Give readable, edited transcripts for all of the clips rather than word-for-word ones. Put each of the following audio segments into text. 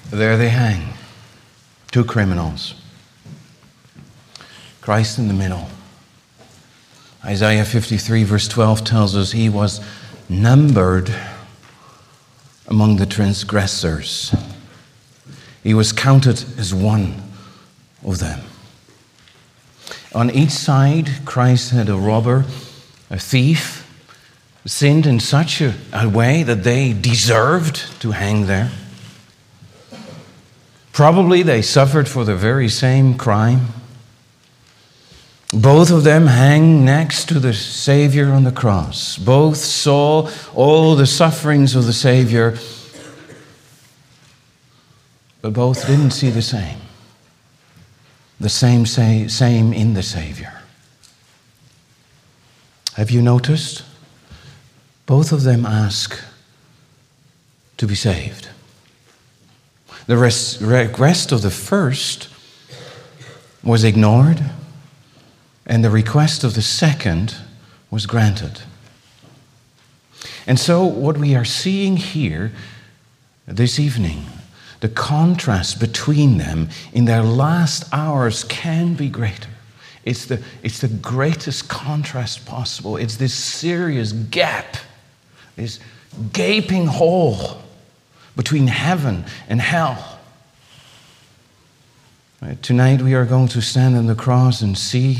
There they hang. Two criminals. Christ in the middle. Isaiah 53 verse 12 tells us he was numbered among the transgressors. He was counted as one of them. On each side, Christ had a robber, a thief, sinned in such a way that they deserved to hang there. Probably they suffered for the very same crime. Both of them hang next to the Savior on the cross. Both saw all the sufferings of the Savior, but both didn't see the same. The same in the Savior. Have you noticed? Both of them ask to be saved. The request of the first was ignored, and the request of the second was granted. And so what we are seeing here this evening, the contrast between them in their last hours can be greater. It's the greatest contrast possible. It's this serious gap, this gaping hole between heaven and hell. Tonight we are going to stand on the cross and see.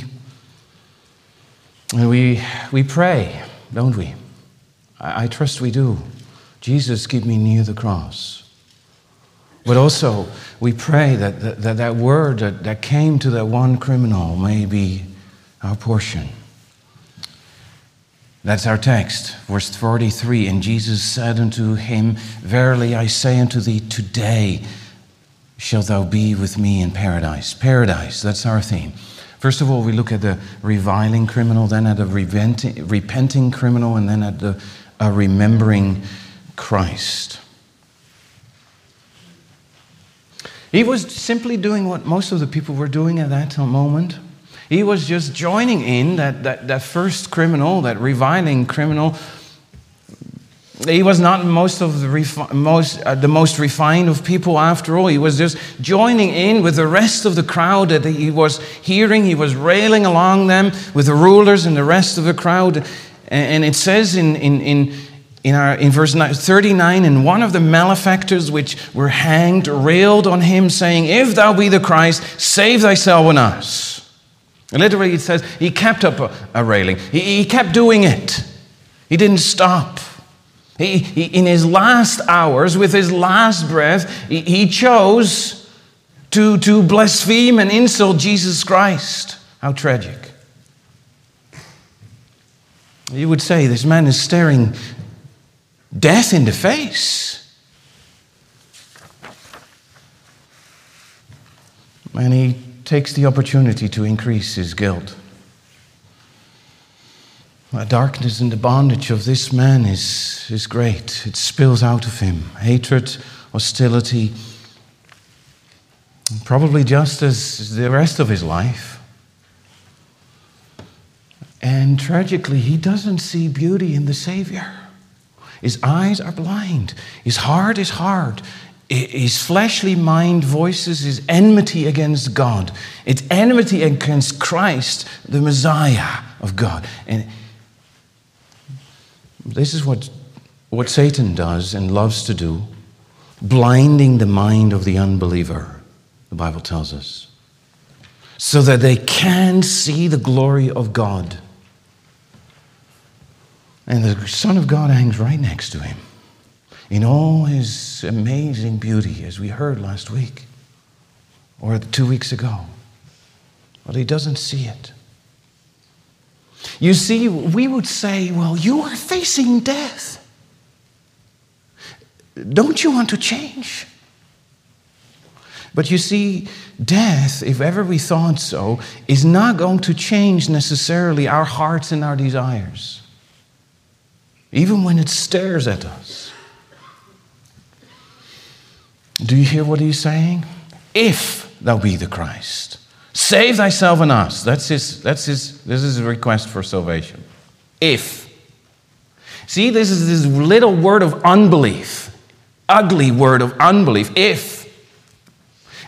And we pray, don't we? I trust we do. Jesus, keep me near the cross. But also, we pray that word that came to that one criminal may be our portion. That's our text, verse 43. And Jesus said unto him, Verily I say unto thee, today shalt thou be with me in paradise. Paradise, that's our theme. First of all, we look at the reviling criminal, then at the repenting criminal, and then at the remembering Christ. He was simply doing what most of the people were doing at that moment. He was just joining in that first criminal, that reviling criminal. He was not the most refined of people after all. He was just joining in with the rest of the crowd that he was hearing. He was railing along them with the rulers and the rest of the crowd. And it says in verse 39, and one of the malefactors which were hanged railed on him, saying, If thou be the Christ, save thyself and us. And literally it says he kept up a railing. He kept doing it. He didn't stop. He in his last hours, with his last breath, he chose to blaspheme and insult Jesus Christ. How tragic. You would say this man is staring death in the face. And he takes the opportunity to increase his guilt. The darkness and the bondage of this man is great. It spills out of him. Hatred, hostility, probably just as the rest of his life. And tragically, he doesn't see beauty in the Savior. His eyes are blind. His heart is hard. His fleshly mind voices his enmity against God. It's enmity against Christ, the Messiah of God. And this is what Satan does and loves to do, blinding the mind of the unbeliever, the Bible tells us, so that they can see the glory of God. And the Son of God hangs right next to him in all his amazing beauty, as we heard last week or 2 weeks ago. But he doesn't see it. You see, we would say, well, you are facing death. Don't you want to change? But you see, death, if ever we thought so, is not going to change necessarily our hearts and our desires, even when it stares at us. Do you hear what he's saying? If thou be the Christ, save thyself and us. This is his request for salvation. If. See, this is this little word of unbelief, ugly word of unbelief. If.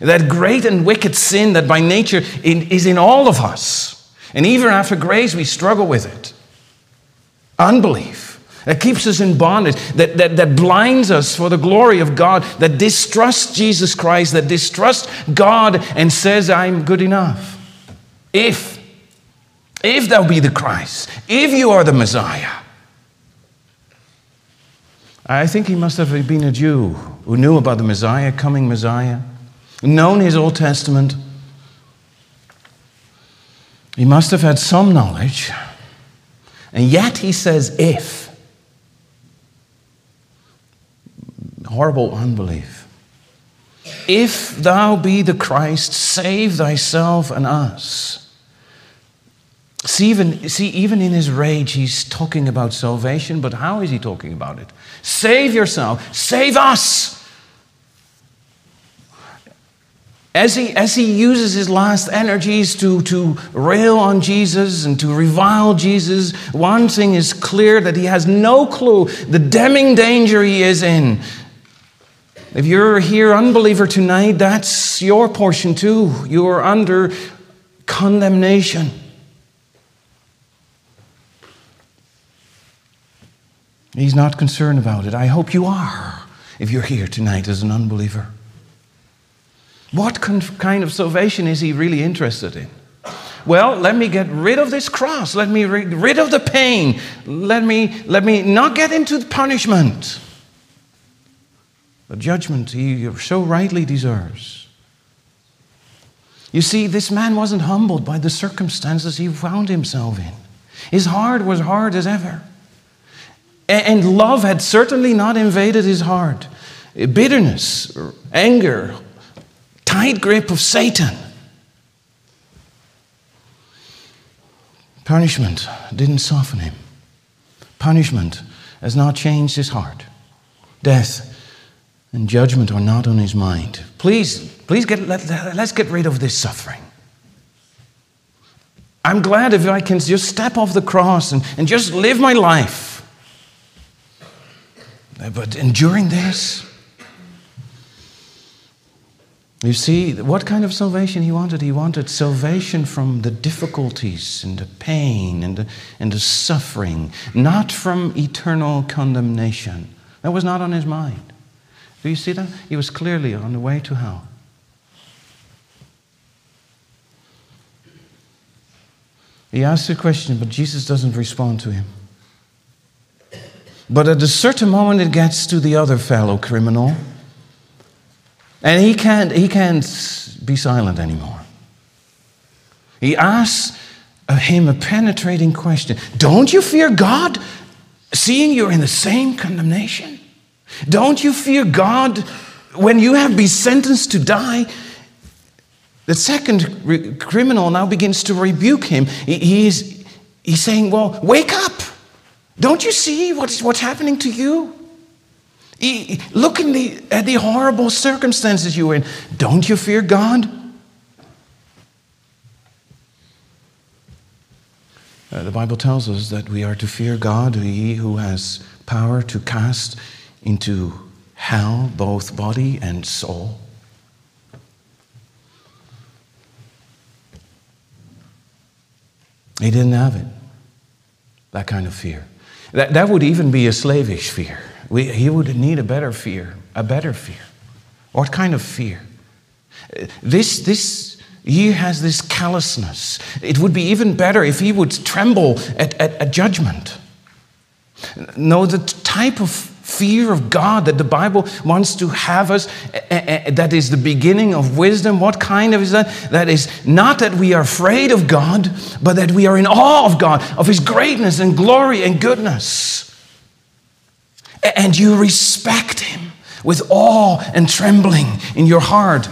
That great and wicked sin that by nature is in all of us. And even after grace, we struggle with it. Unbelief. That keeps us in bondage, that blinds us for the glory of God, that distrusts Jesus Christ, that distrusts God and says, I'm good enough. If thou be the Christ, if you are the Messiah. I think he must have been a Jew who knew about the Messiah, coming Messiah, known his Old Testament. He must have had some knowledge. And yet he says, if. Horrible unbelief. If thou be the Christ, save thyself and us. See, even in his rage, he's talking about salvation, but how is he talking about it? Save yourself, save us. As he uses his last energies to rail on Jesus and to revile Jesus, one thing is clear, that he has no clue the damning danger he is in. If you're here, unbeliever, tonight, that's your portion too. You are under condemnation. He's not concerned about it. I hope you are, if you're here tonight as an unbeliever. What kind of salvation is he really interested in? Well, let me get rid of this cross. Let me get rid of the pain. Let me not get into the punishment. The judgment he so rightly deserves. You see, this man wasn't humbled by the circumstances he found himself in. His heart was hard as ever. And love had certainly not invaded his heart. Bitterness, anger, tight grip of Satan. Punishment didn't soften him. Punishment has not changed his heart. Death and judgment are not on his mind. Please let's get rid of this suffering. I'm glad if I can just step off the cross and just live my life. But enduring this, you see, what kind of salvation he wanted? He wanted salvation from the difficulties and the pain and the suffering, not from eternal condemnation. That was not on his mind. Do you see that? He was clearly on the way to hell. He asks a question, but Jesus doesn't respond to him. But at a certain moment, it gets to the other fellow criminal, and he can't be silent anymore. He asks him a penetrating question. Don't you fear God, seeing you're in the same condemnation? Don't you fear God when you have been sentenced to die? The second criminal now begins to rebuke him. He's saying, well, wake up. Don't you see what's happening to you? Look at the horrible circumstances you're in. Don't you fear God? The Bible tells us that we are to fear God, He who has power to cast into hell both body and soul. He didn't have it, that kind of fear. That would even be a slavish fear. He would need a better fear. What kind of fear? He has this callousness. It would be even better if he would tremble at judgment. No, the type of fear of God that the Bible wants to have us, that is the beginning of wisdom. What kind of is that? That is not that we are afraid of God, but that we are in awe of God, of His greatness and glory and goodness. And you respect Him with awe and trembling in your heart.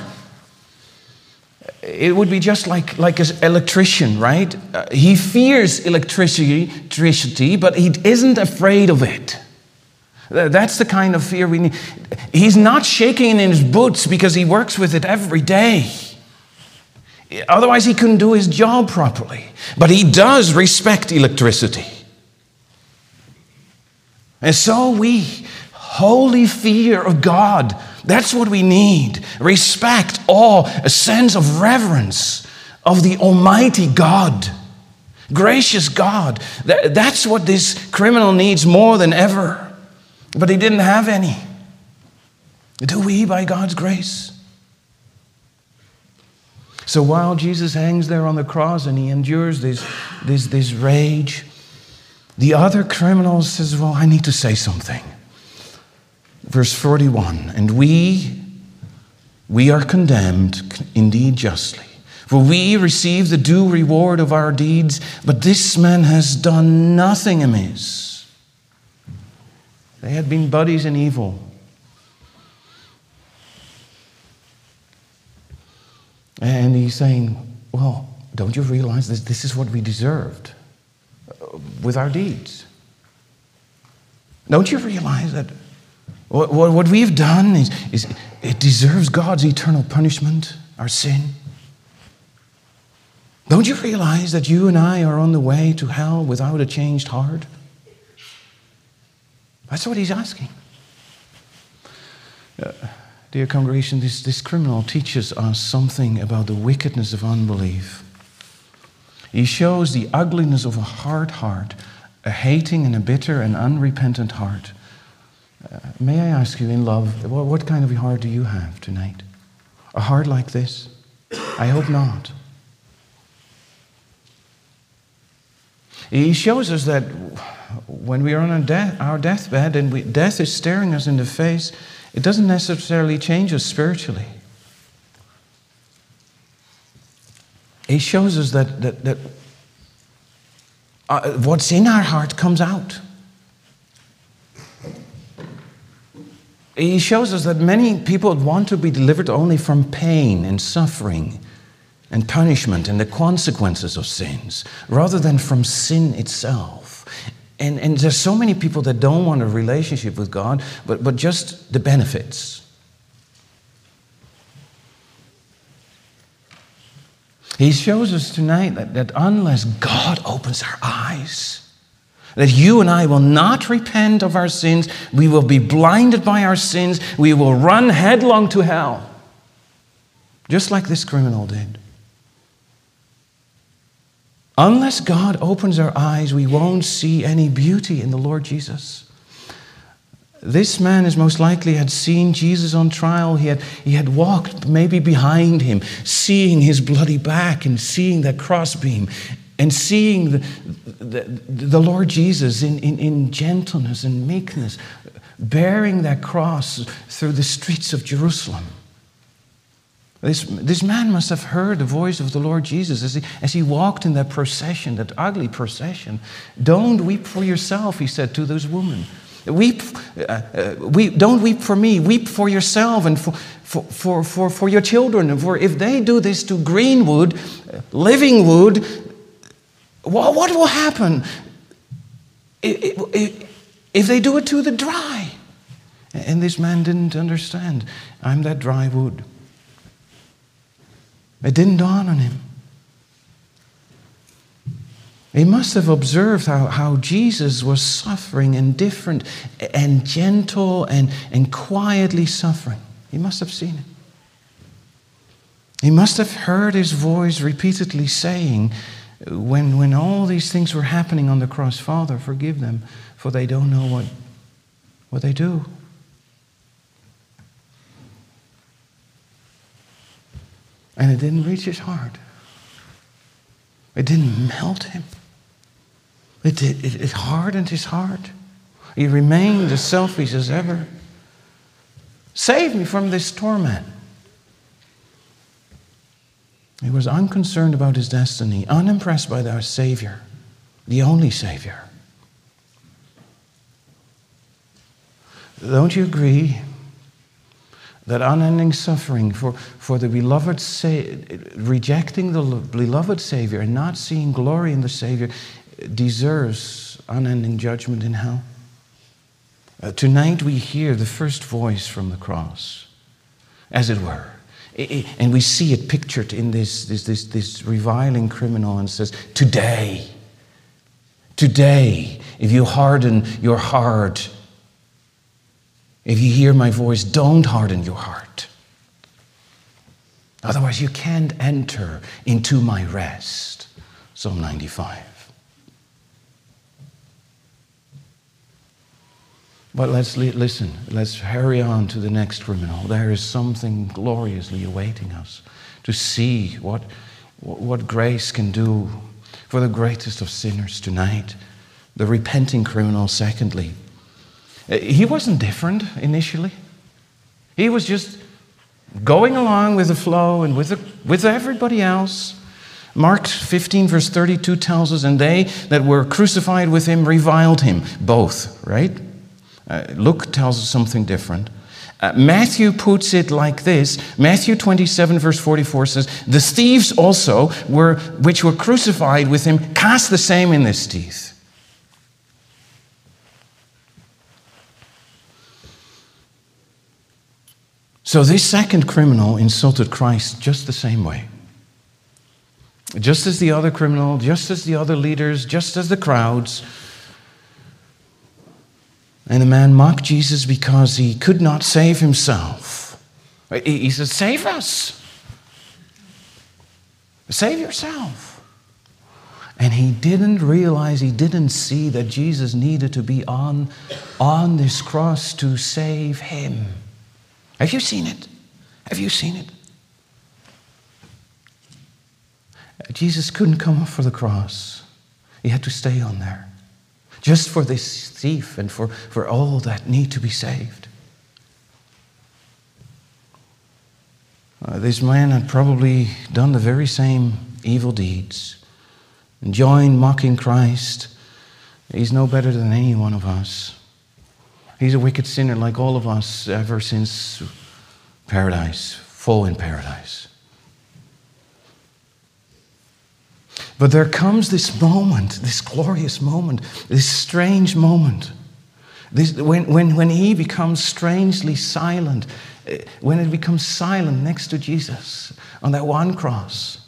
It would be just like an electrician, right? He fears electricity, but he isn't afraid of it. That's the kind of fear we need. He's not shaking in his boots because he works with it every day. Otherwise, he couldn't do his job properly. But he does respect electricity. And so holy fear of God That's what we need. Respect, awe, a sense of reverence of the Almighty God. Gracious God. That's what this criminal needs more than ever. But he didn't have any. Do we by God's grace? So while Jesus hangs there on the cross and he endures this rage, the other criminal says, well, I need to say something. Verse 41, and we are condemned indeed justly. For we receive the due reward of our deeds, but this man has done nothing amiss. They had been buddies in evil. And he's saying, well, don't you realize this is what we deserved with our deeds? Don't you realize that what we've done is it deserves God's eternal punishment, our sin? Don't you realize that you and I are on the way to hell without a changed heart? That's what he's asking. Dear congregation, this criminal teaches us something about the wickedness of unbelief. He shows the ugliness of a hard heart, a hating and a bitter and unrepentant heart. May I ask you in love, what kind of a heart do you have tonight? A heart like this? I hope not. He shows us that when we are on our deathbed and death is staring us in the face, it doesn't necessarily change us spiritually. He shows us that what's in our heart comes out. He shows us that many people want to be delivered only from pain and suffering and punishment and the consequences of sins, rather than from sin itself. And there's so many people that don't want a relationship with God, but just the benefits. He shows us tonight that unless God opens our eyes, that you and I will not repent of our sins, we will be blinded by our sins, we will run headlong to hell, just like this criminal did. Unless God opens our eyes, we won't see any beauty in the Lord Jesus. This man is most likely had seen Jesus on trial. He had walked maybe behind him, seeing his bloody back and seeing that crossbeam and seeing the Lord Jesus in gentleness and meekness, bearing that cross through the streets of Jerusalem. This man must have heard the voice of the Lord Jesus as he walked in that procession, that ugly procession. Don't weep for yourself, he said to those women. Don't weep for me, weep for yourself and for your children. And for if they do this to green wood, living wood, what will happen if they do it to the dry? And this man didn't understand. I'm that dry wood. It didn't dawn on him. He must have observed how Jesus was suffering and different and gentle and quietly suffering. He must have seen it. He must have heard his voice repeatedly saying, when all these things were happening on the cross, Father, forgive them, for they don't know what they do. And it didn't reach his heart. It didn't melt him. It hardened his heart. He remained as selfish as ever. Save me from this torment. He was unconcerned about his destiny, unimpressed by our Savior, the only Savior. Don't you agree that unending suffering for the beloved rejecting the beloved Savior and not seeing glory in the Savior deserves unending judgment in hell? Tonight we hear the first voice from the cross, as it were. And we see it pictured in this reviling criminal, and says, today, if you harden your heart, If you hear my voice, don't harden your heart. Otherwise, you can't enter into my rest. Psalm 95. But let's listen. Let's hurry on to the next criminal. There is something gloriously awaiting us to see what grace can do for the greatest of sinners tonight. The repenting criminal, secondly. He wasn't different initially. He was just going along with the flow and with everybody else. Mark 15 verse 32 tells us, and they that were crucified with him reviled him. Both, right? Luke tells us something different. Matthew puts it like this. Matthew 27 verse 44 says, the thieves also, which were crucified with him, cast the same in his teeth. So this second criminal insulted Christ just the same way. Just as the other criminal, just as the other leaders, just as the crowds. And the man mocked Jesus because he could not save himself. He said, save us. Save yourself. And he didn't realize, he didn't see that Jesus needed to be on this cross to save him. Have you seen it? Have you seen it? Jesus couldn't come up for the cross. He had to stay on there. Just for this thief and for all that need to be saved. This man had probably done the very same evil deeds and joined mocking Christ. He's no better than any one of us. He's a wicked sinner like all of us ever since paradise, fall in paradise. But there comes this moment, this glorious moment, this strange moment. When he becomes strangely silent, when it becomes silent next to Jesus on that one cross.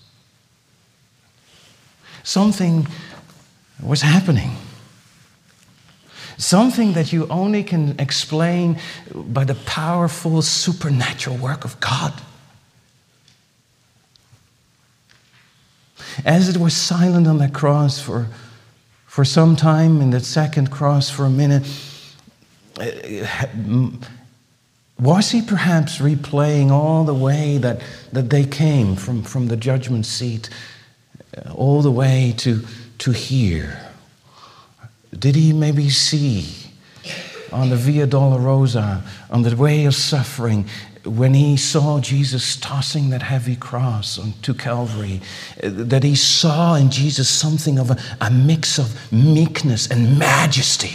Something was happening. Something that you only can explain by the powerful supernatural work of God. As it was silent on that cross for some time, in that second cross for a minute, was he perhaps replaying all the way that they came from the judgment seat all the way to here? Did he maybe see on the Via Dolorosa, on the way of suffering, when he saw Jesus tossing that heavy cross onto Calvary, that he saw in Jesus something of a mix of meekness and majesty?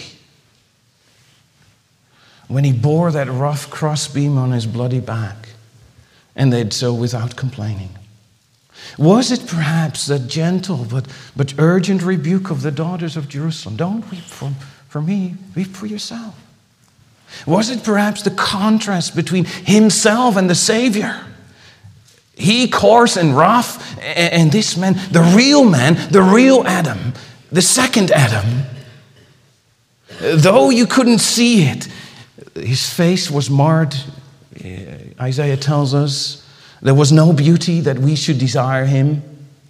When he bore that rough crossbeam on his bloody back, and did so without complaining. Was it perhaps that gentle but urgent rebuke of the daughters of Jerusalem? Don't weep for me, weep for yourself. Was it perhaps the contrast between himself and the Savior? He coarse and rough, and this man, the real Adam, the second Adam. Though you couldn't see it, his face was marred. Isaiah tells us there was no beauty that we should desire him.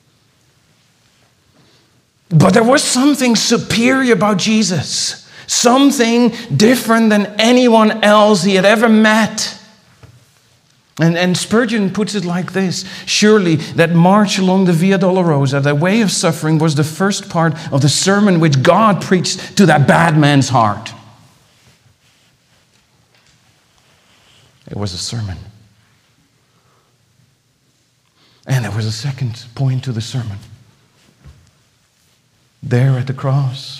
But there was something superior about Jesus. Something different than anyone else he had ever met. And Spurgeon puts it like this: surely that march along the Via Dolorosa, that way of suffering, was the first part of the sermon which God preached to that bad man's heart. It was a sermon. And there was a second point to the sermon. There at the cross.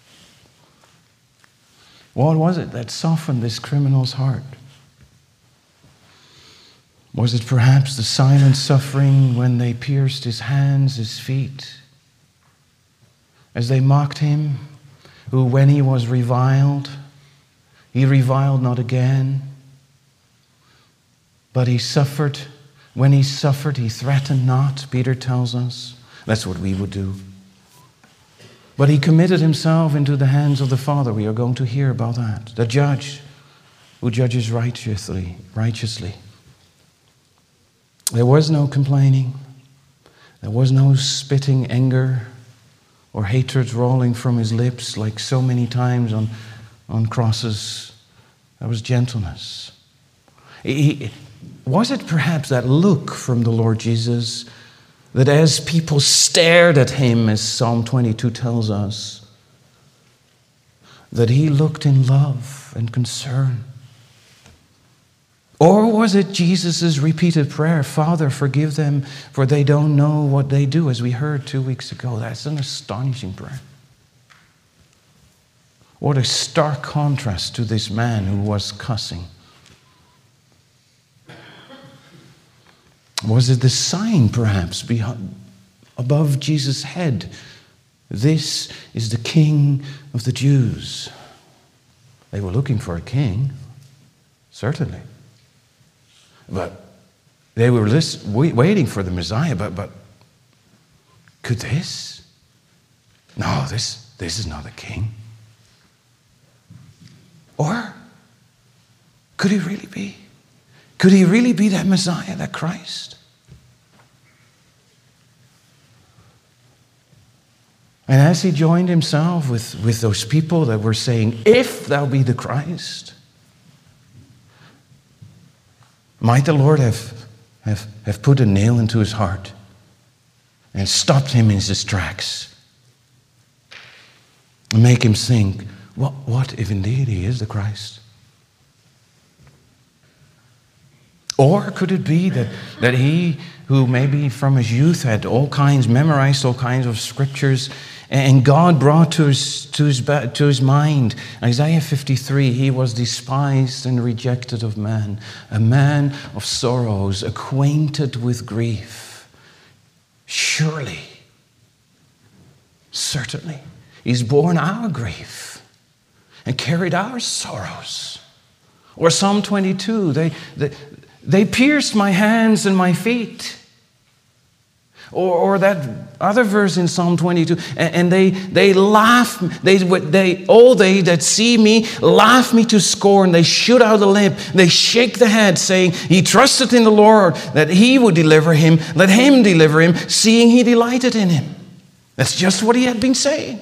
What was it that softened this criminal's heart? Was it perhaps the silent suffering when they pierced his hands, his feet, as they mocked him, who when he was reviled, he reviled not again, but he suffered. When he suffered, he threatened not, Peter tells us. That's what we would do. But he committed himself into the hands of the Father. We are going to hear about that. The judge who judges righteously. There was no complaining. There was no spitting anger or hatred rolling from his lips like so many times on crosses. There was gentleness. Was it perhaps that look from the Lord Jesus that as people stared at him, as Psalm 22 tells us, that he looked in love and concern? Or was it Jesus' repeated prayer, Father, forgive them, for they don't know what they do, as we heard 2 weeks ago? That's an astonishing prayer. What a stark contrast to this man who was cussing. Was it the sign, perhaps, above Jesus' head? This is the King of the Jews. They were looking for a king, certainly. But they were waiting for the Messiah. But could this? No, this is not a king. Or could he really be? Could he really be that Messiah, that Christ? And as he joined himself with those people that were saying, if thou be the Christ, might the Lord have put a nail into his heart and stopped him in his tracks and make him think, what if indeed he is the Christ? Or could it be that he, who maybe from his youth had memorized all kinds of scriptures, and God brought to his mind, Isaiah 53, he was despised and rejected of man, a man of sorrows, acquainted with grief. Surely, certainly, he's borne our grief and carried our sorrows. Or Psalm 22, they pierced my hands and my feet. Or that other verse in Psalm 22, and they laugh, all they that see me laugh me to scorn. They shoot out the lip, they shake the head, saying, he trusted in the Lord, that he would deliver him, let him deliver him, seeing he delighted in him. That's just what he had been saying,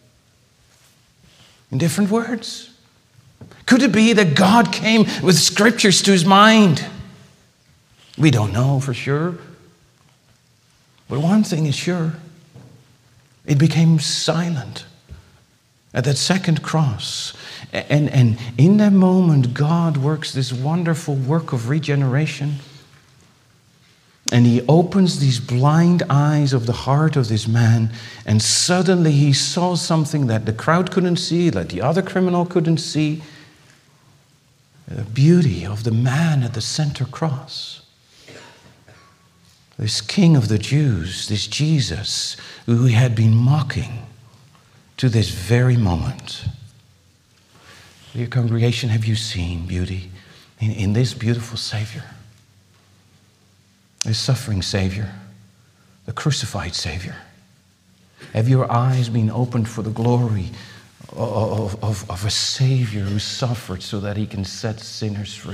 in different words. Could it be that God came with scriptures to his mind? We don't know for sure. But one thing is sure, it became silent at that second cross. And in that moment, God works this wonderful work of regeneration. And he opens these blind eyes of the heart of this man. And suddenly he saw something that the crowd couldn't see, that the other criminal couldn't see. The beauty of the man at the center cross. This King of the Jews, this Jesus, who he had been mocking to this very moment. Dear congregation, have you seen beauty in this beautiful Savior? This suffering Savior, the crucified Savior. Have your eyes been opened for the glory of a Savior who suffered so that he can set sinners free?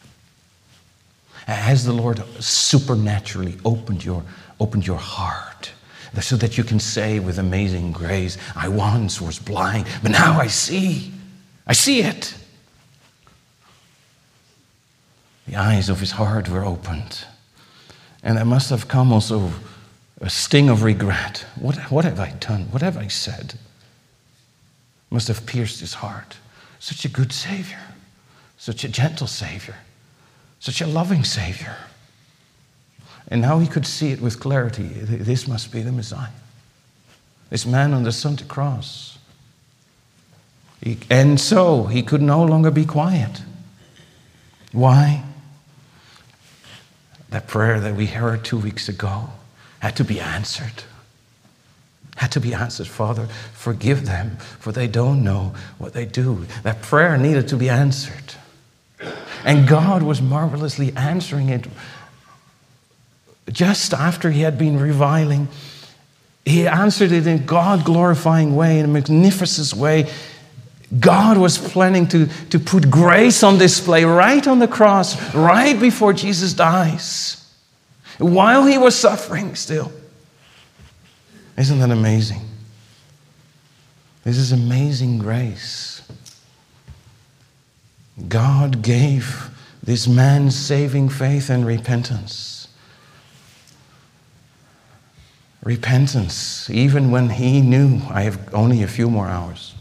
Has the Lord supernaturally opened your heart so that you can say with amazing grace, I once was blind, but now I see. I see it. The eyes of his heart were opened. And there must have come also a sting of regret. What have I done? What have I said? Must have pierced his heart. Such a good Savior. Such a gentle Savior. Such a loving Savior. And now he could see it with clarity. This must be the Messiah. This man on the Sunday cross. And so he could no longer be quiet. Why? That prayer that we heard 2 weeks ago had to be answered. Had to be answered. Father, forgive them, for they don't know what they do. That prayer needed to be answered. And God was marvelously answering it. Just after he had been reviling, he answered it in a God-glorifying way, in a magnificent way. God was planning to put grace on display right on the cross, right before Jesus dies, while he was suffering still. Isn't that amazing? This is amazing grace. God gave this man saving faith and repentance. Repentance, even when he knew, I have only a few more hours.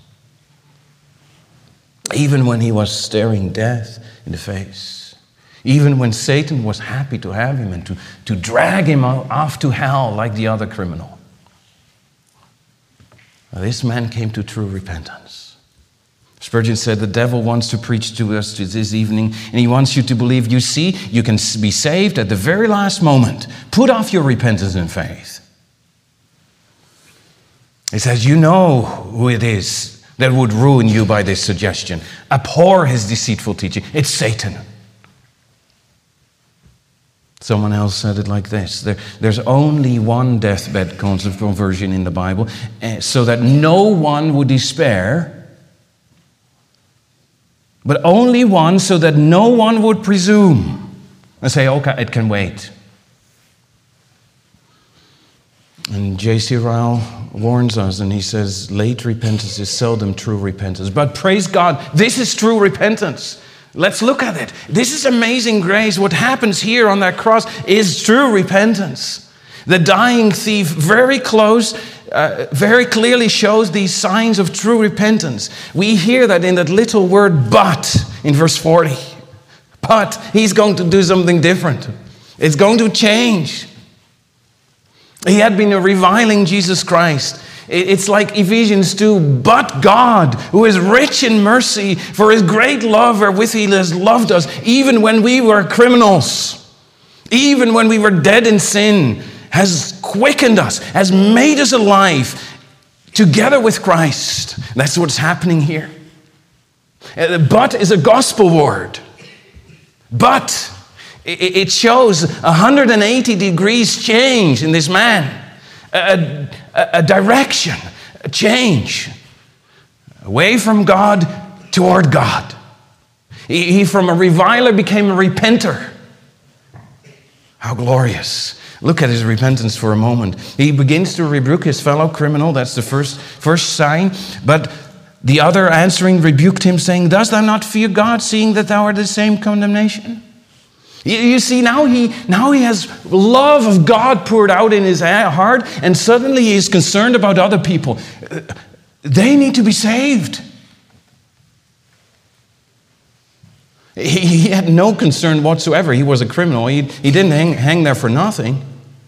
Even when he was staring death in the face. Even when Satan was happy to have him and to drag him off to hell like the other criminal. Now, this man came to true repentance. Spurgeon said, the devil wants to preach to us this evening, and he wants you to believe, you see, you can be saved at the very last moment. Put off your repentance and faith. He says, you know who it is that would ruin you by this suggestion. Abhor his deceitful teaching. It's Satan. Someone else said it like this. There's only one deathbed conversion in the Bible, so that no one would despair, but only one so that no one would presume and say, okay, it can wait. And J.C. Ryle warns us, and he says, late repentance is seldom true repentance. But praise God, this is true repentance. Let's look at it. This is amazing grace. What happens here on that cross is true repentance. The dying thief very clearly shows these signs of true repentance. We hear that in that little word, but, in verse 40. But he's going to do something different. It's going to change. He had been reviling Jesus Christ. It's like Ephesians 2, but God, who is rich in mercy, for his great love wherewith he has loved us, even when we were criminals, even when we were dead in sin, has quickened us, has made us alive together with Christ. That's what's happening here. But is a gospel word. But it shows 180 degrees change in this man. A direction, a change. Away from God toward God. He from a reviler became a repenter. How glorious. Look at his repentance for a moment. He begins to rebuke his fellow criminal. That's the first sign. But the other answering rebuked him, saying, dost thou not fear God, seeing that thou art the same condemnation? You see, now he has love of God poured out in his heart, and suddenly he is concerned about other people. They need to be saved. He had no concern whatsoever. He was a criminal. He didn't hang there for nothing.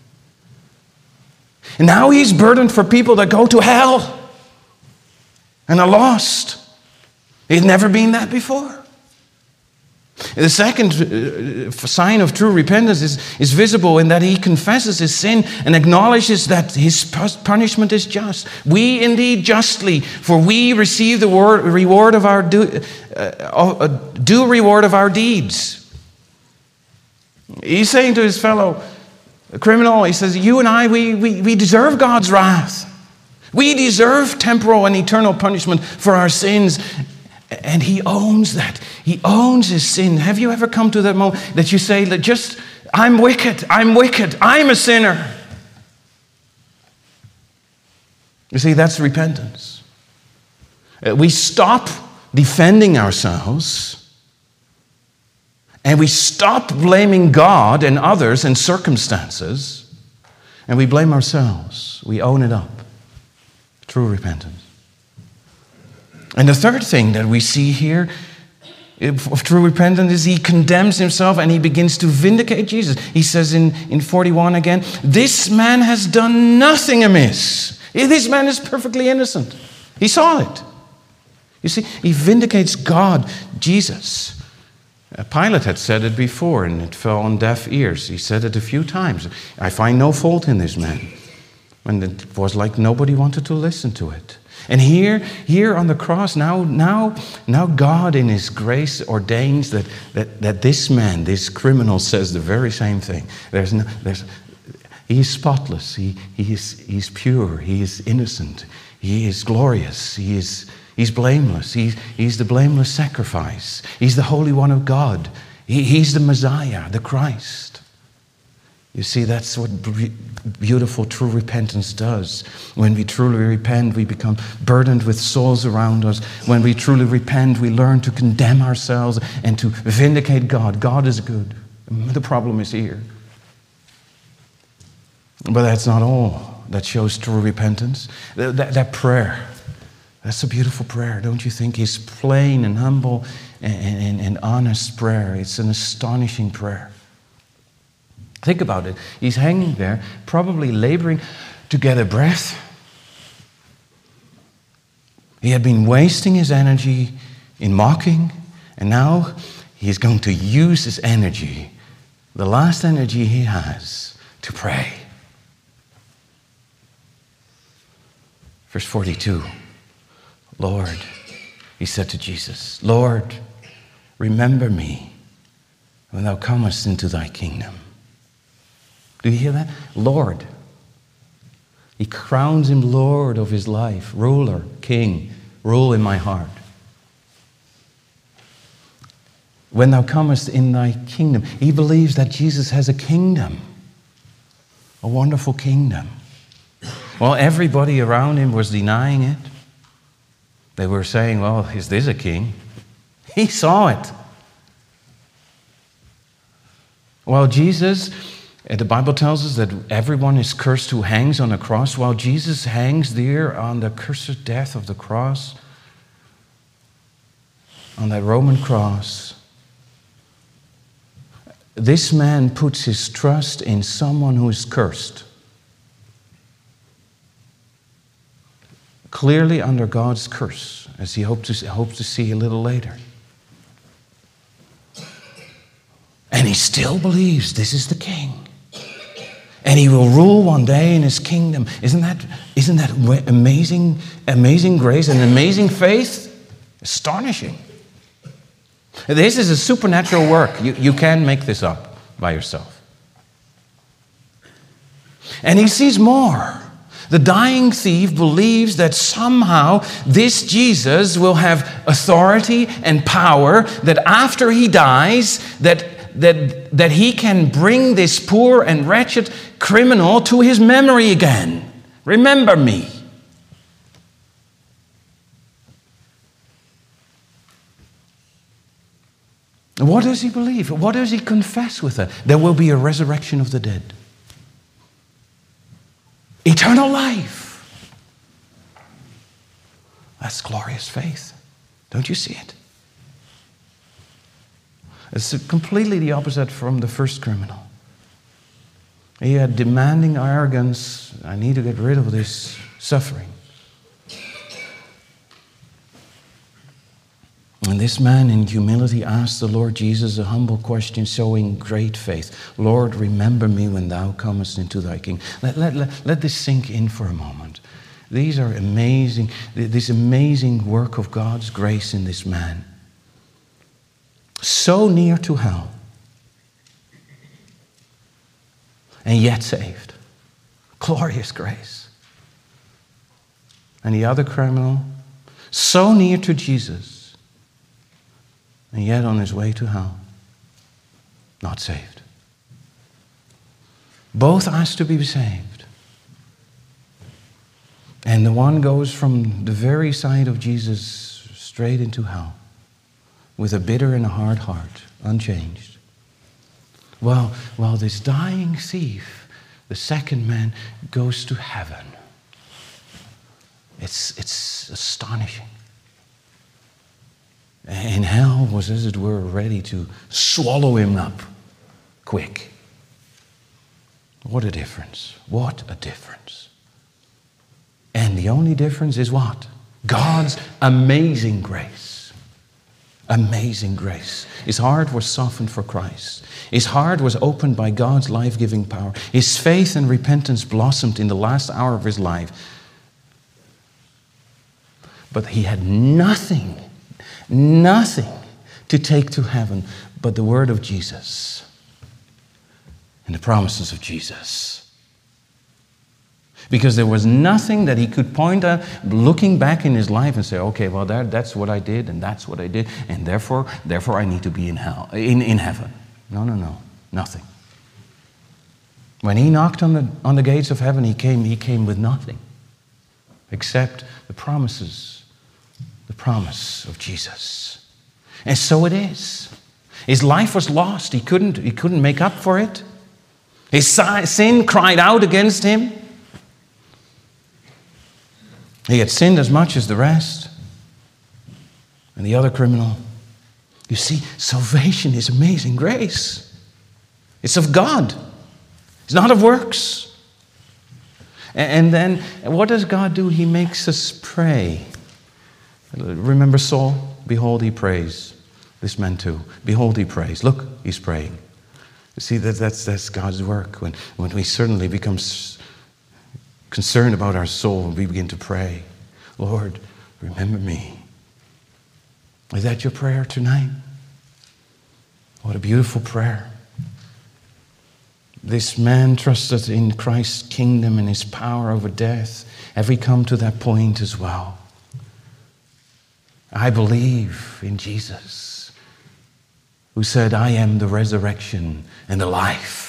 And now he's burdened for people that go to hell and are lost. He'd never been that before. The second sign of true repentance is visible in that he confesses his sin and acknowledges that his punishment is just. We indeed justly, for we receive the reward of our due reward of our deeds. He's saying to his fellow criminal, he says, you and I, we deserve God's wrath. We deserve temporal and eternal punishment for our sins. And he owns that. He owns his sin. Have you ever come to that moment that you say, I'm wicked, I'm a sinner? You see, that's repentance. We stop defending ourselves, and we stop blaming God and others and circumstances, and we blame ourselves. We own it up. True repentance. And the third thing that we see here of true repentance is he condemns himself and he begins to vindicate Jesus. He says in 41 again, this man has done nothing amiss. This man is perfectly innocent. He saw it. You see, he vindicates God, Jesus. Pilate had said it before and it fell on deaf ears. He said it a few times. I find no fault in this man. And it was like nobody wanted to listen to it. And here on the cross, now God in his grace ordains that this man, this criminal, says the very same thing. He is spotless. He's pure. He is innocent. He is glorious. He is He's blameless. He's the blameless sacrifice. He's the Holy One of God. He's the Messiah, the Christ. You see, that's what beautiful, true repentance does. When we truly repent, we become burdened with souls around us. When we truly repent, we learn to condemn ourselves and to vindicate God. God is good. The problem is here. But that's not all that shows true repentance. That prayer, that's a beautiful prayer, don't you think? His plain and humble and honest prayer. It's an astonishing prayer. Think about it. He's hanging there, probably laboring to get a breath. He had been wasting his energy in mocking, and now he's going to use his energy, the last energy he has, to pray. Verse 42, Lord, he said to Jesus, Lord, remember me when thou comest into thy kingdom. Do you hear that? Lord. He crowns him Lord of his life, ruler, king, rule in my heart. When thou comest in thy kingdom. He believes that Jesus has a kingdom, a wonderful kingdom. Well, everybody around him was denying it. They were saying, well, is this a king? He saw it. Well, Jesus, the Bible tells us that everyone is cursed who hangs on a cross. While Jesus hangs there on the cursed death of the cross, on that Roman cross, this man puts his trust in someone who is cursed. Clearly under God's curse, as he hopes to see a little later. And he still believes this is the king. And he will rule one day in his kingdom. Isn't that amazing grace and amazing faith? Astonishing. This is a supernatural work. You can't make this up by yourself. And he sees more. The dying thief believes that somehow this Jesus will have authority and power, that after he dies, that he can bring this poor and wretched criminal to his memory again. Remember me. What does he believe? What does he confess with that? There will be a resurrection of the dead. Eternal life. That's glorious faith. Don't you see it? It's completely the opposite from the first criminal. He had demanding arrogance. I need to get rid of this suffering. And this man in humility asked the Lord Jesus a humble question, showing great faith. Lord, remember me when thou comest into thy kingdom. Let this sink in for a moment. These are amazing, this amazing work of God's grace in this man. So near to hell, and yet saved. Glorious grace. And the other criminal, so near to Jesus, and yet on his way to hell, not saved. Both asked to be saved. And the one goes from the very side of Jesus straight into hell, with a bitter and a hard heart, unchanged. While this dying thief, the second man, goes to heaven. It's astonishing. And hell was, as it were, ready to swallow him up quick. What a difference. What a difference. And the only difference is what? God's amazing grace. Amazing grace. His heart was softened for Christ. His heart was opened by God's life-giving power. His faith and repentance blossomed in the last hour of his life. But he had nothing to take to heaven but the word of Jesus and the promises of Jesus. Because there was nothing that he could point at, looking back in his life and say, okay, well, that's what I did, and that's what I did, and therefore I need to be in heaven. No, nothing. When he knocked on the gates of heaven, he came with nothing except the promise of Jesus. And so it is. His life was lost. He couldn't make up for it. His sin cried out against him. He had sinned as much as the rest. And the other criminal. You see, salvation is amazing grace. It's of God. It's not of works. And then, what does God do? He makes us pray. Remember Saul? Behold, he prays. This man too. Behold, he prays. Look, he's praying. You see, that's God's work. When we certainly become concerned about our soul, we begin to pray. Lord, remember me. Is that your prayer tonight? What a beautiful prayer. This man trusted in Christ's kingdom and his power over death. Have we come to that point as well? I believe in Jesus, who said, I am the resurrection and the life.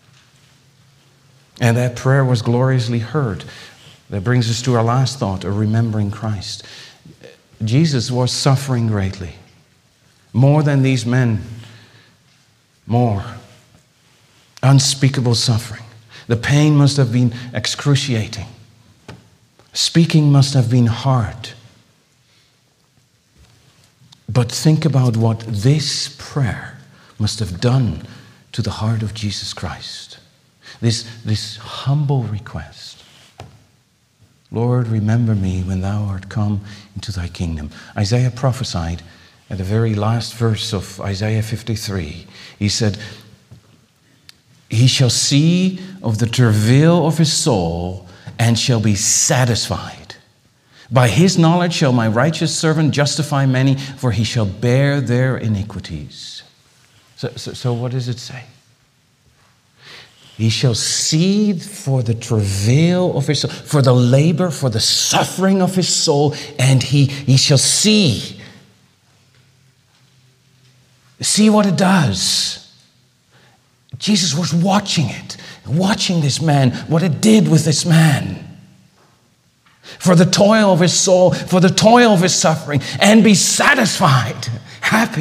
And that prayer was gloriously heard. That brings us to our last thought, of remembering Christ. Jesus was suffering greatly. More than these men. More. Unspeakable suffering. The pain must have been excruciating. Speaking must have been hard. But think about what this prayer must have done to the heart of Jesus Christ. This humble request. Lord, remember me when thou art come into thy kingdom. Isaiah prophesied at the very last verse of Isaiah 53. He said, he shall see of the travail of his soul and shall be satisfied. By his knowledge shall my righteous servant justify many, for he shall bear their iniquities. So what does it say? He shall see for the travail of his soul, for the labor, for the suffering of his soul, and he shall see. See what it does. Jesus was watching it, watching this man, what it did with this man. For the toil of his soul, for the toil of his suffering, and be satisfied, happy.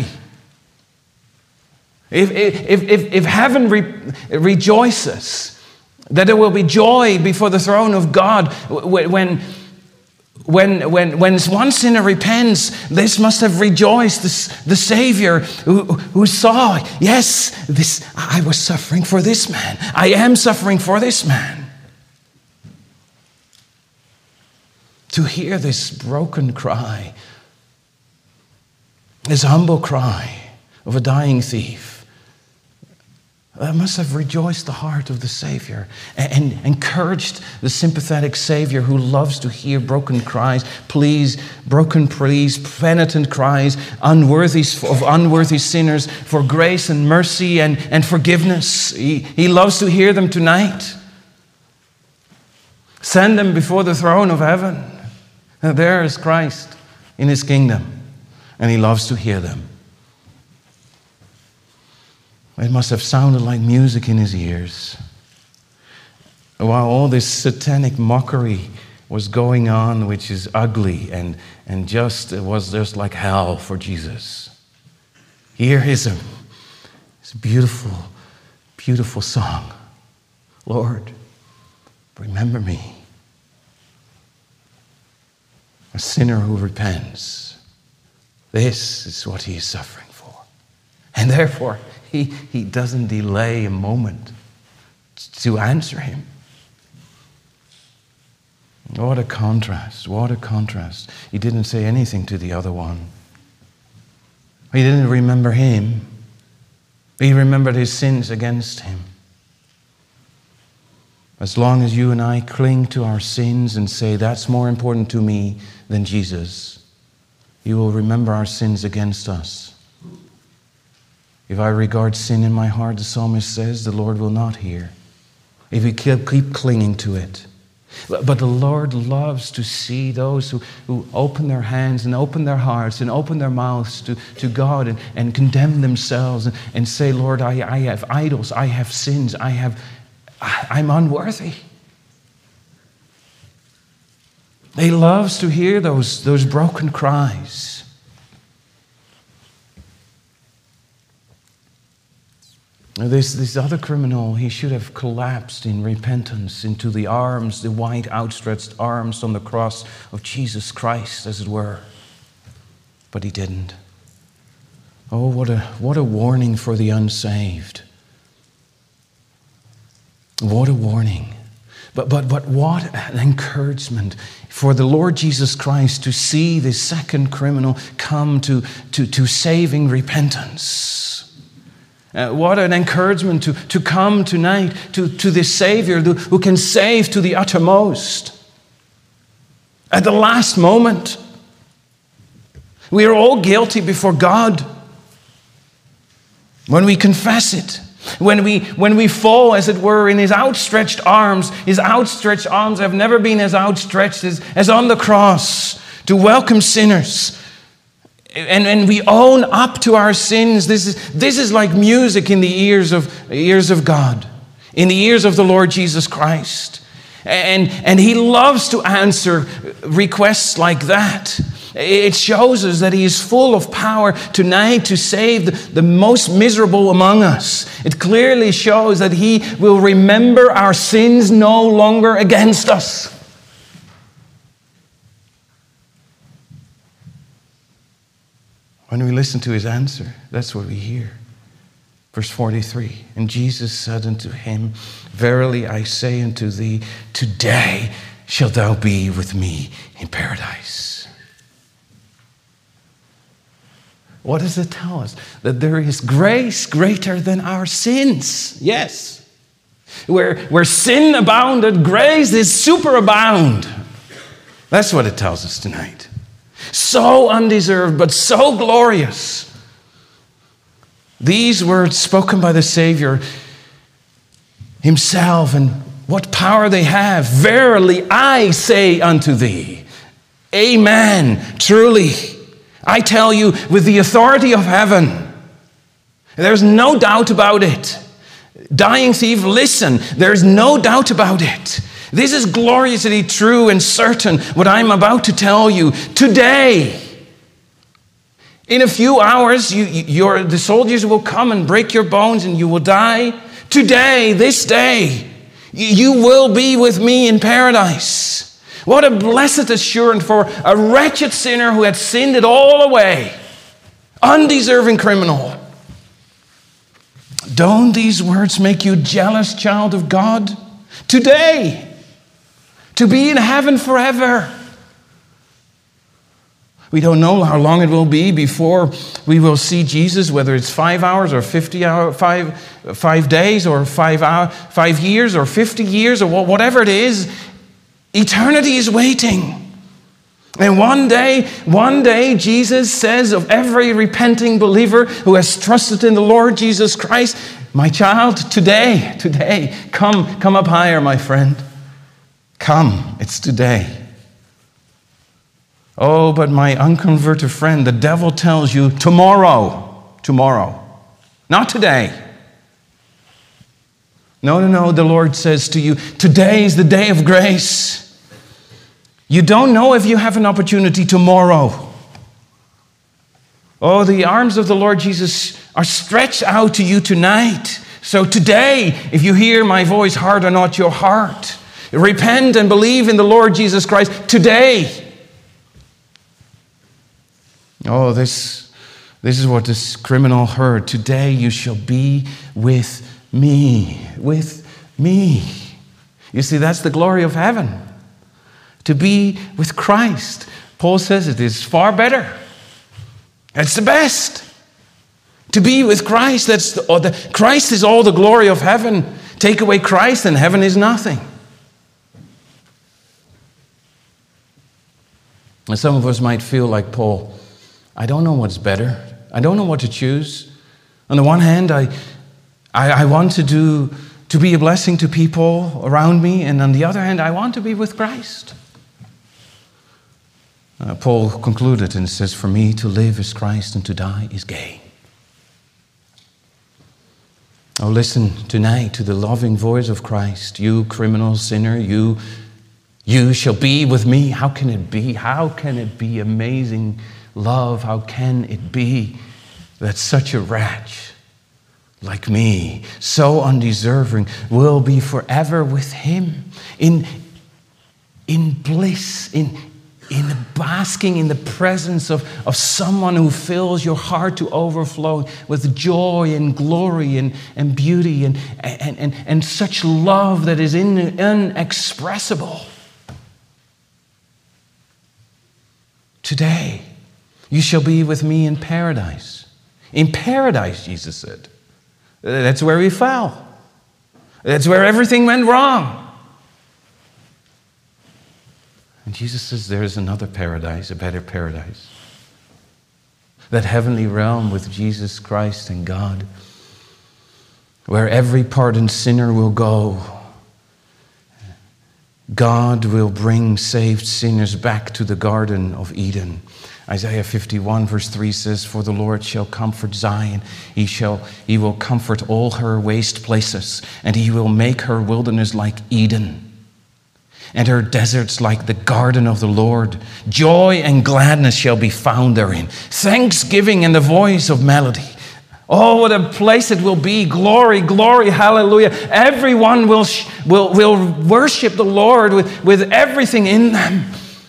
If heaven rejoices, that there will be joy before the throne of God when one sinner repents, this must have rejoiced the Savior who saw, yes, I was suffering for this man. I am suffering for this man. To hear this broken cry, this humble cry of a dying thief, that must have rejoiced the heart of the Savior and encouraged the sympathetic Savior who loves to hear broken cries, broken pleas, penitent cries, unworthy sinners for grace and mercy and forgiveness. He loves to hear them tonight. Send them before the throne of heaven. And there is Christ in his kingdom, and he loves to hear them. It must have sounded like music in his ears. While all this satanic mockery was going on, which is ugly and it was just like hell for Jesus. Here is this beautiful, beautiful song. Lord, remember me. A sinner who repents. This is what he is suffering for. And therefore, he doesn't delay a moment to answer him. What a contrast. What a contrast. He didn't say anything to the other one. He didn't remember him. He remembered his sins against him. As long as you and I cling to our sins and say, that's more important to me than Jesus, He will remember our sins against us. If I regard sin in my heart, the psalmist says, the Lord will not hear. If we keep clinging to it, But the Lord loves to see those who open their hands and open their hearts and open their mouths to God and condemn themselves and say, Lord, I have idols, I have sins, I'm unworthy. He loves to hear those broken cries. This other criminal, he should have collapsed in repentance into the arms, the white outstretched arms on the cross of Jesus Christ, as it were. But he didn't. Oh, what a warning for the unsaved. What a warning. But what an encouragement for the Lord Jesus Christ to see this second criminal come to saving repentance. What an encouragement to come tonight to this Savior who can save to the uttermost. At the last moment. We are all guilty before God. When we confess it. When we fall, as it were, in His outstretched arms have never been as outstretched as on the cross to welcome sinners. And we own up to our sins. This is like music in the ears of God, in the ears of the Lord Jesus Christ. And He loves to answer requests like that. It shows us that He is full of power tonight to save the most miserable among us. It clearly shows that He will remember our sins no longer against us. When we listen to His answer, that's what we hear. Verse 43, and Jesus said unto him, Verily I say unto thee, today shalt thou be with me in paradise. What does it tell us? That there is grace greater than our sins. Yes. Where sin abounded, grace is superabound. That's what it tells us tonight. So undeserved, but so glorious. These words spoken by the Savior Himself, and what power they have. Verily I say unto thee. Amen. Truly. I tell you, with the authority of heaven, there's no doubt about it. Dying thief, listen, there's no doubt about it. This is gloriously true and certain, what I'm about to tell you. Today, in a few hours, the soldiers will come and break your bones and you will die. Today, this day, you will be with me in paradise. What a blessed assurance for a wretched sinner who had sinned it all away. Undeserving criminal. Don't these words make you jealous, child of God? Today, to be in heaven forever. We don't know how long it will be before we will see Jesus, whether it's 5 hours or 50 hours, 5 days or 5 years or 50 years or whatever it is. Eternity is waiting. And one day, Jesus says of every repenting believer who has trusted in the Lord Jesus Christ, my child, today, come up higher, my friend. Come, it's today. Oh, but my unconverted friend, the devil tells you tomorrow, not today. No, the Lord says to you, today is the day of grace. You don't know if you have an opportunity tomorrow. Oh, the arms of the Lord Jesus are stretched out to you tonight. So today, if you hear my voice, harden not your heart. Repent and believe in the Lord Jesus Christ today. Oh, this is what this criminal heard. Today you shall be with me. With me. You see, that's the glory of heaven. To be with Christ. Paul says it is far better. It's the best. To be with Christ. Christ is all the glory of heaven. Take away Christ and heaven is nothing. And some of us might feel like Paul. I don't know what's better. I don't know what to choose. On the one hand, I want to do to be a blessing to people around me, and on the other hand, I want to be with Christ. Paul concluded and says, "For me to live is Christ and to die is gain." Oh, listen tonight to the loving voice of Christ. "You criminal sinner, you shall be with me." How can it be? How can it be amazing love? How can it be that such a wretch like me, so undeserving, will be forever with him in bliss, in basking in the presence of someone who fills your heart to overflow with joy and glory and beauty and such love that is inexpressible. "Today you shall be with me in paradise." In paradise, Jesus said. That's where we fell. That's where everything went wrong. And Jesus says there is another paradise, a better paradise. That heavenly realm with Jesus Christ and God, where every pardoned sinner will go. God will bring saved sinners back to the Garden of Eden. Isaiah 51 verse 3 says, "For the Lord shall comfort Zion. He will comfort all her waste places, and he will make her wilderness like Eden, and her deserts like the garden of the Lord. Joy and gladness shall be found therein, thanksgiving and the voice of melody." Oh, what a place it will be. Glory, glory, hallelujah. Everyone will worship the Lord with everything in them.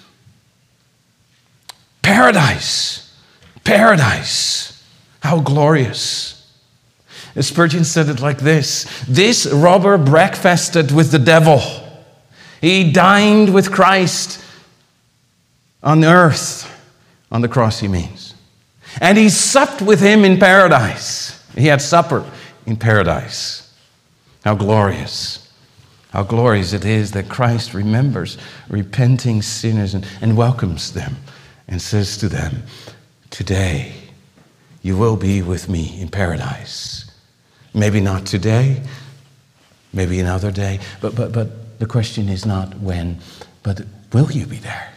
Paradise, paradise. How glorious. Spurgeon said it like this: "This robber breakfasted with the devil. He dined with Christ on earth," on the cross he means. "And he supped with him in paradise." He had supper in paradise. How glorious. How glorious it is that Christ remembers repenting sinners and welcomes them and says to them, "Today you will be with me in paradise." Maybe not today, maybe another day, but the question is not when, but will you be there?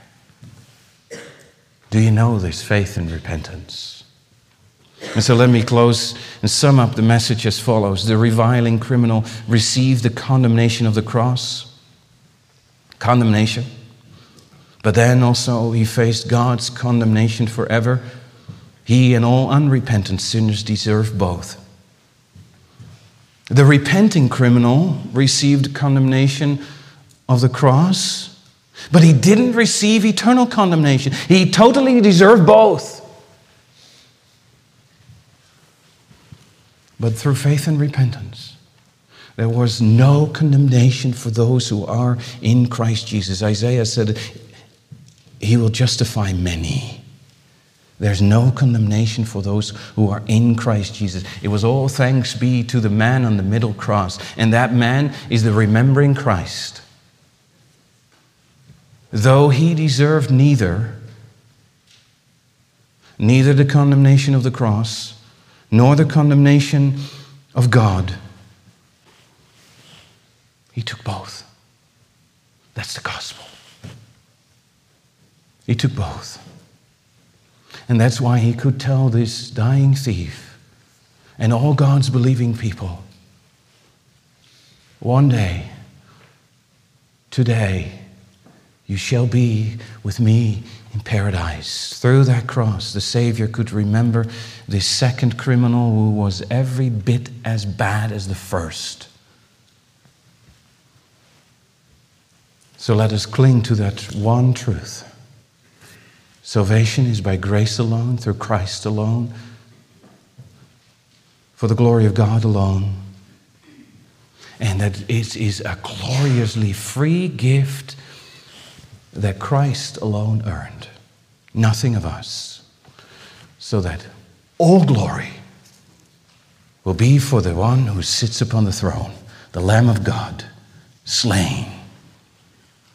Do you know this faith and repentance? And so let me close and sum up the message as follows. The reviling criminal received the condemnation of the cross. Condemnation. But then also he faced God's condemnation forever. He and all unrepentant sinners deserve both. The repenting criminal received condemnation of the cross, but he didn't receive eternal condemnation. He totally deserved both. But through faith and repentance, there was no condemnation for those who are in Christ Jesus. Isaiah said, "He will justify many." There's no condemnation for those who are in Christ Jesus. It was all thanks be to the man on the middle cross. And that man is the remembering Christ. Though he deserved neither the condemnation of the cross, nor the condemnation of God, he took both. That's the gospel. He took both. And that's why he could tell this dying thief and all God's believing people, one day, today, you shall be with me in paradise. Through that cross, the Savior could remember this second criminal who was every bit as bad as the first. So let us cling to that one truth. Salvation is by grace alone, through Christ alone, for the glory of God alone. And that it is a gloriously free gift that Christ alone earned. Nothing of us. So that all glory will be for the one who sits upon the throne, the Lamb of God, slain